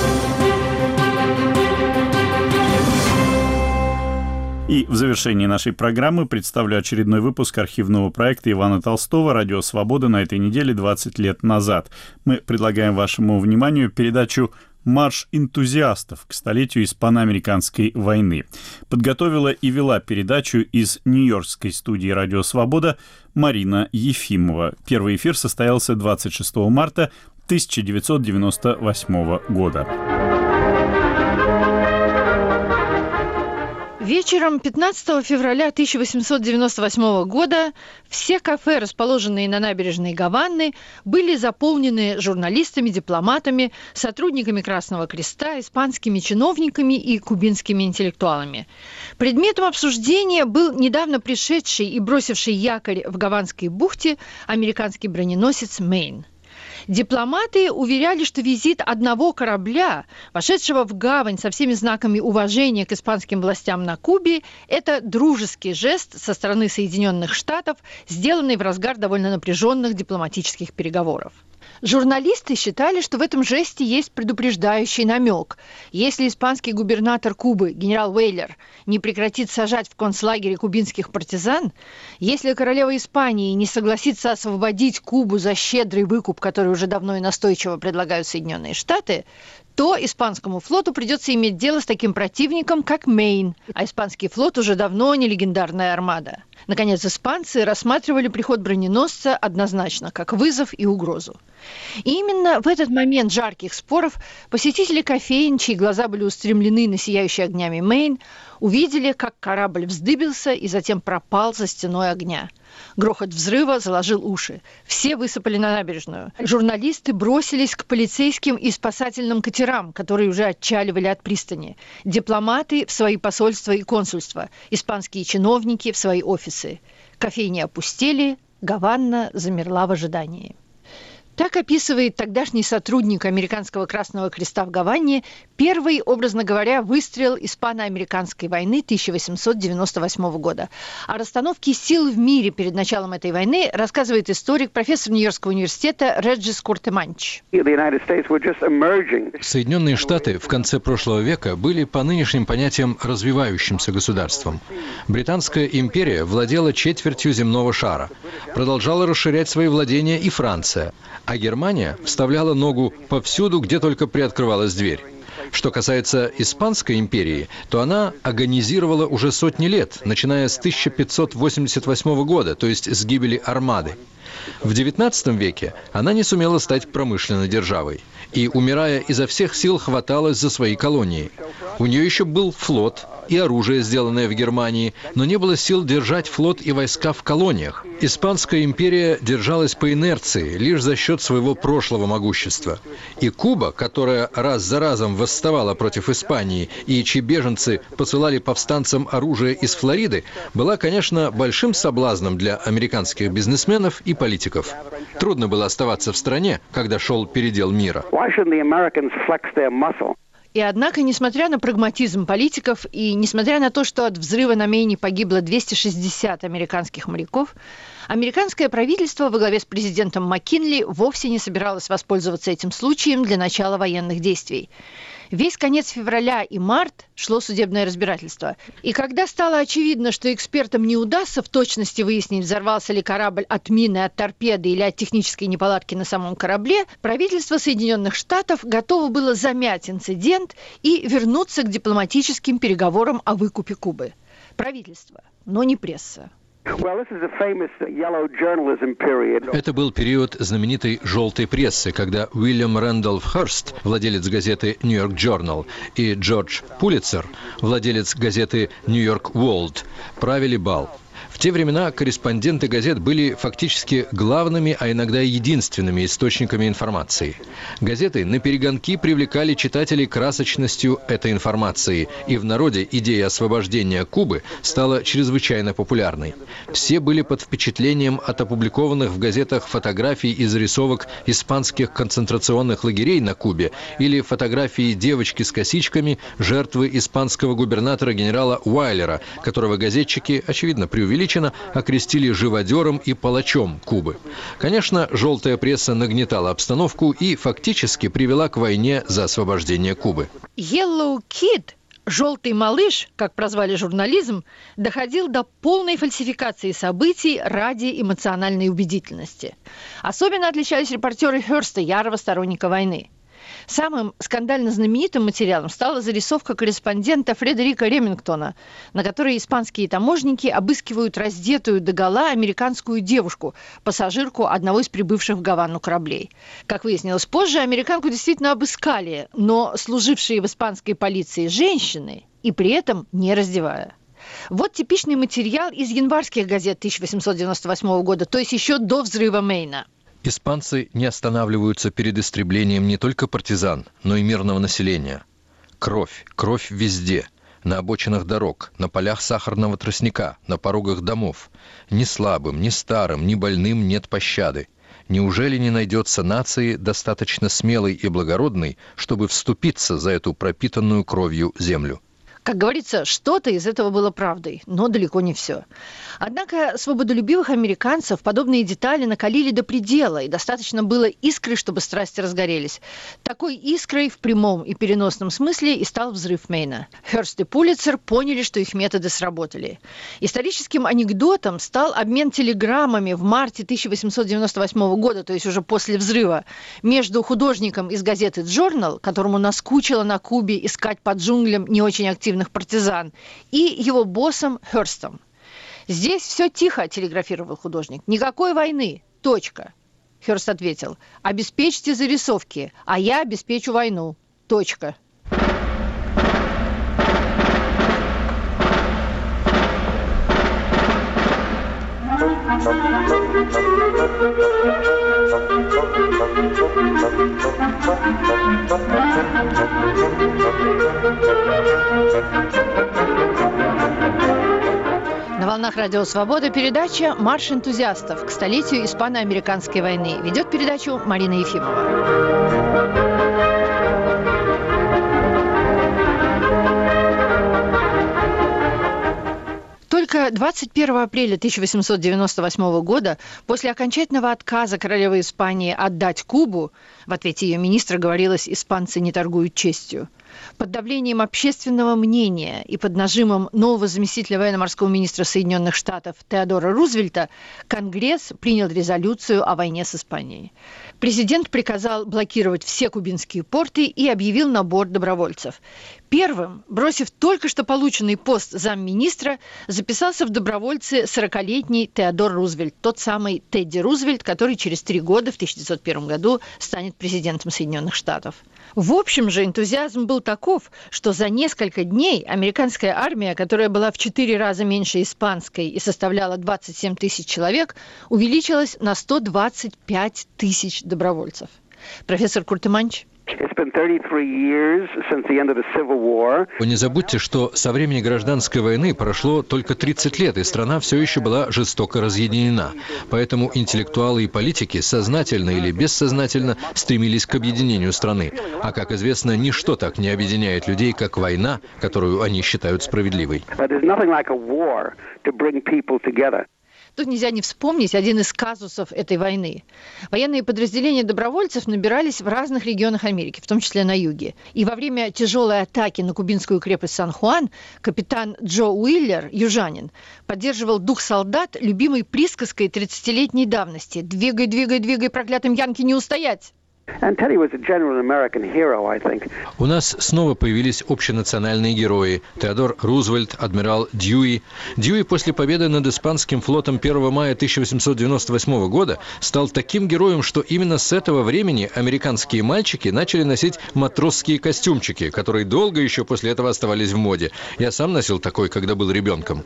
И в завершении нашей программы представлю очередной выпуск архивного проекта Ивана Толстого «Радио Свобода» на этой неделе 20 лет назад. Мы предлагаем вашему вниманию передачу «Марш энтузиастов» к столетию Испано-американской войны. Подготовила и вела передачу из нью-йоркской студии «Радио Свобода» Марина Ефимова. Первый эфир состоялся 26 марта 1998 года. Вечером 15 февраля 1898 года все кафе, расположенные на набережной Гаваны, были заполнены журналистами, дипломатами, сотрудниками Красного Креста, испанскими чиновниками и кубинскими интеллектуалами. Предметом обсуждения был недавно пришедший и бросивший якорь в Гаванской бухте американский броненосец «Мэйн». Дипломаты уверяли, что визит одного корабля, вошедшего в гавань со всеми знаками уважения к испанским властям на Кубе, это дружеский жест со стороны Соединенных Штатов, сделанный в разгар довольно напряженных дипломатических переговоров. Журналисты считали, что в этом жесте есть предупреждающий намек. Если испанский губернатор Кубы, генерал Уэйлер, не прекратит сажать в концлагере кубинских партизан, если королева Испании не согласится освободить Кубу за щедрый выкуп, который уже давно и настойчиво предлагают Соединенные Штаты, то испанскому флоту придется иметь дело с таким противником, как Мэйн. А испанский флот уже давно не легендарная армада. Наконец, испанцы рассматривали приход броненосца однозначно, как вызов и угрозу. И именно в этот момент жарких споров посетители кофеен, чьи глаза были устремлены на сияющий огнями Мэйн, увидели, как корабль вздыбился и затем пропал за стеной огня. Грохот взрыва заложил уши. Все высыпали на набережную. Журналисты бросились к полицейским и спасательным катерам, которые уже отчаливали от пристани. Дипломаты в свои посольства и консульства. Испанские чиновники в свои офисы. Кофейни опустели, Гавана замерла в ожидании. Так описывает тогдашний сотрудник Американского Красного Креста в Гаване первый, образно говоря, выстрел испано-американской войны 1898 года. О расстановке сил в мире перед началом этой войны рассказывает историк, профессор Нью-Йоркского университета Реджис Куртеманч. Соединенные Штаты в конце прошлого века были по нынешним понятиям развивающимся государством. Британская империя владела четвертью земного шара. Продолжала расширять свои владения и Франция. А Германия вставляла ногу повсюду, где только приоткрывалась дверь. Что касается Испанской империи, то она агонизировала уже сотни лет, начиная с 1588 года, то есть с гибели Армады. В XIX веке она не сумела стать промышленной державой и, умирая изо всех сил, хваталась за свои колонии. У нее еще был флот и оружие, сделанное в Германии, но не было сил держать флот и войска в колониях. Испанская империя держалась по инерции, лишь за счет своего прошлого могущества. И Куба, которая раз за разом восставала против Испании и чьи беженцы посылали повстанцам оружие из Флориды, была, конечно, большим соблазном для американских бизнесменов и политиков. Трудно было оставаться в стране, когда шел передел мира. И однако, несмотря на прагматизм политиков и несмотря на то, что от взрыва на Мэйне погибло 260 американских моряков, американское правительство во главе с президентом Маккинли вовсе не собиралось воспользоваться этим случаем для начала военных действий. Весь конец февраля и март шло судебное разбирательство. И когда стало очевидно, что экспертам не удастся в точности выяснить, взорвался ли корабль от мины, от торпеды или от технической неполадки на самом корабле, правительство Соединенных Штатов готово было замять инцидент и вернуться к дипломатическим переговорам о выкупе Кубы. Правительство, но не пресса. Это был период знаменитой «желтой прессы», когда Уильям Рэндольф Хёрст, владелец газеты «Нью-Йорк Джорнал», и Джордж Пулитцер, владелец газеты «Нью-Йорк Ворлд», правили бал. В те времена корреспонденты газет были фактически главными, а иногда и единственными источниками информации. Газеты наперегонки привлекали читателей красочностью этой информации, и в народе идея освобождения Кубы стала чрезвычайно популярной. Все были под впечатлением от опубликованных в газетах фотографий и зарисовок испанских концентрационных лагерей на Кубе или фотографии девочки с косичками, жертвы испанского губернатора генерала Уайлера, которого газетчики, очевидно, преувеличенно окрестили живодером и палачом Кубы. Конечно, желтая пресса нагнетала обстановку и фактически привела к войне за освобождение Кубы. Yellow Kid, «желтый малыш», как прозвали журнализм, доходил до полной фальсификации событий ради эмоциональной убедительности. Особенно отличались репортеры Хёрста, ярого сторонника войны. Самым скандально знаменитым материалом стала зарисовка корреспондента Фредерика Ремингтона, на которой испанские таможенники обыскивают раздетую догола американскую девушку, пассажирку одного из прибывших в Гавану кораблей. Как выяснилось позже, американку действительно обыскали, но служившие в испанской полиции женщины, и при этом не раздевая. Вот типичный материал из январских газет 1898 года, то есть еще до взрыва Мэйна. Испанцы не останавливаются перед истреблением не только партизан, но и мирного населения. Кровь, кровь везде. На обочинах дорог, на полях сахарного тростника, на порогах домов. Ни слабым, ни старым, ни больным нет пощады. Неужели не найдется нации достаточно смелой и благородной, чтобы вступиться за эту пропитанную кровью землю? Как говорится, что-то из этого было правдой, но далеко не все. Однако свободолюбивых американцев подобные детали накалили до предела, и достаточно было искры, чтобы страсти разгорелись. Такой искрой в прямом и переносном смысле и стал взрыв Мейна. Хёрст и Пулитцер поняли, что их методы сработали. Историческим анекдотом стал обмен телеграммами в марте 1898 года, то есть уже после взрыва, между художником из газеты «Джорнал», которому наскучило на Кубе искать под джунглям не очень активных партизан, и его боссом Хёрстом. «Здесь все тихо», – телеграфировал художник. «Никакой войны. Точка». Хёрст ответил: «Обеспечьте зарисовки, а я обеспечу войну. Точка». На волнах Радио Свобода передача «Марш энтузиастов» к столетию испано-американской войны. Ведет передачу Марина Ефимова. Только 21 апреля 1898 года, после окончательного отказа королевы Испании отдать Кубу, в ответе ее министра говорилось: «Испанцы не торгуют честью», под давлением общественного мнения и под нажимом нового заместителя военно-морского министра Соединенных Штатов Теодора Рузвельта Конгресс принял резолюцию о войне с Испанией. Президент приказал блокировать все кубинские порты и объявил набор добровольцев. Первым, бросив только что полученный пост замминистра, записался в добровольцы 40-летний Теодор Рузвельт, тот самый Тедди Рузвельт, который через 3 года, в 1901 году, станет президентом Соединенных Штатов. В общем же, энтузиазм был таков, что за несколько дней американская армия, которая была в 4 раза меньше испанской и составляла 27 тысяч человек, увеличилась на 125 тысяч добровольцев. Профессор Куртеманч. Не забудьте, что со времени гражданской войны прошло только 30 лет, и страна все еще была жестоко разъединена. Поэтому интеллектуалы и политики сознательно или бессознательно стремились к объединению страны. А, как известно, ничто так не объединяет людей, как война, которую они считают справедливой. Тут нельзя не вспомнить один из казусов этой войны. Военные подразделения добровольцев набирались в разных регионах Америки, в том числе на юге. И во время тяжелой атаки на кубинскую крепость Сан-Хуан капитан Джо Уиллер, южанин, поддерживал дух солдат любимой присказкой 30-летней давности: «Двигай, двигай, двигай, проклятым янки не устоять!» У нас снова появились общенациональные герои. Теодор Рузвельт, адмирал Дьюи. Дьюи после победы над испанским флотом 1 мая 1898 года стал таким героем, что именно с этого времени американские мальчики начали носить матросские костюмчики, которые долго еще после этого оставались в моде. Я сам носил такой, когда был ребенком.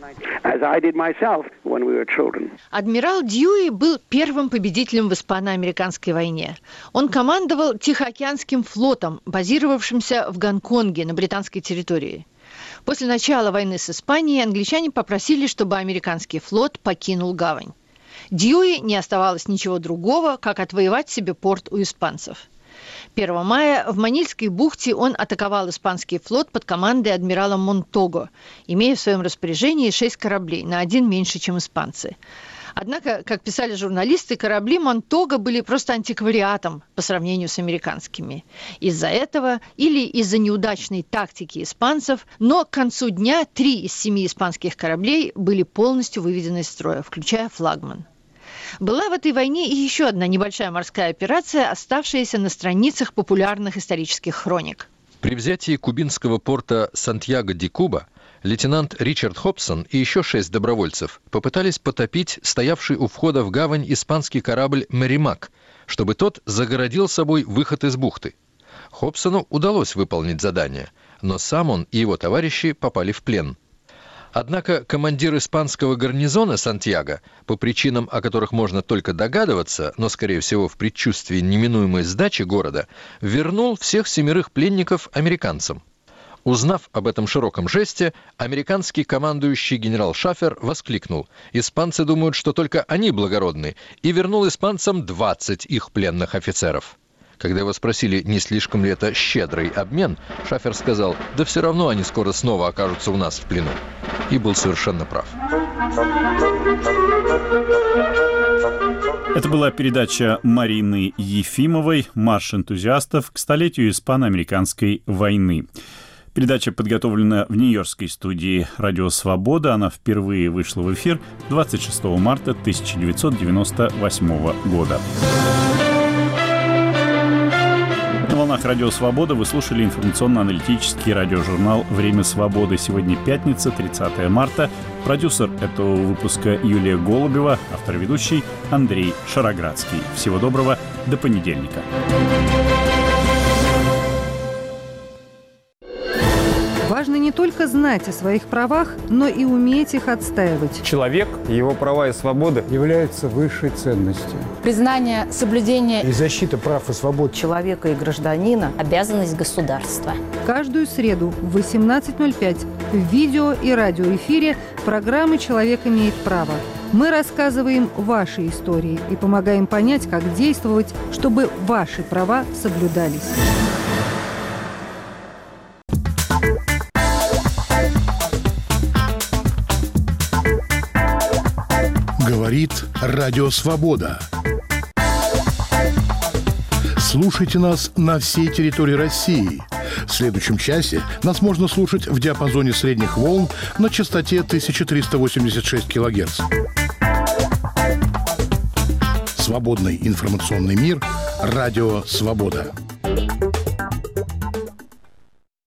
Адмирал Дьюи был первым победителем в испано-американской войне. Он командовал Тихоокеанским флотом, базировавшимся в Гонконге на британской территории. После начала войны с Испанией англичане попросили, чтобы американский флот покинул гавань. Дьюи не оставалось ничего другого, как отвоевать себе порт у испанцев. 1 мая в Манильской бухте он атаковал испанский флот под командой адмирала Монтого, имея в своем распоряжении 6 кораблей, на 1 меньше, чем испанцы. Однако, как писали журналисты, корабли Монтого были просто антиквариатом по сравнению с американскими. Из-за этого или из-за неудачной тактики испанцев, но к концу дня 3 из 7 испанских кораблей были полностью выведены из строя, включая флагман. Была в этой войне и еще одна небольшая морская операция, оставшаяся на страницах популярных исторических хроник. При взятии кубинского порта Сантьяго-де-Куба лейтенант Ричард Хобсон и еще 6 добровольцев попытались потопить стоявший у входа в гавань испанский корабль «Мерримак», чтобы тот загородил собой выход из бухты. Хобсону удалось выполнить задание, но сам он и его товарищи попали в плен. Однако командир испанского гарнизона Сантьяго, по причинам, о которых можно только догадываться, но, скорее всего, в предчувствии неминуемой сдачи города, вернул всех 7 пленников американцам. Узнав об этом широком жесте, американский командующий генерал Шафер воскликнул: «Испанцы думают, что только они благородны», и вернул испанцам 20 их пленных офицеров. Когда его спросили, не слишком ли это щедрый обмен, Шафер сказал: да все равно они скоро снова окажутся у нас в плену. И был совершенно прав. Это была передача Марины Ефимовой «Марш энтузиастов к столетию испано-американской войны». Передача подготовлена в нью-йоркской студии «Радио Свобода». Она впервые вышла в эфир 26 марта 1998 года. На волнах «Радио Свобода» вы слушали информационно-аналитический радиожурнал «Время свободы». Сегодня пятница, 30 марта. Продюсер этого выпуска Юлия Голубева, автор-ведущий Андрей Шароградский. Всего доброго, до понедельника. Важно не только знать о своих правах, но и уметь их отстаивать. Человек, его права и свободы являются высшей ценностью. Признание, соблюдение и защита прав и свобод человека и гражданина – обязанность государства. Каждую среду в 18:05 в видео и радиоэфире программы «Человек имеет право». Мы рассказываем ваши истории и помогаем понять, как действовать, чтобы ваши права соблюдались. Говорит Радио Свобода. Слушайте нас на всей территории России. В следующем часе нас можно слушать в диапазоне средних волн на частоте 1386 кГц. Свободный информационный мир. Радио Свобода.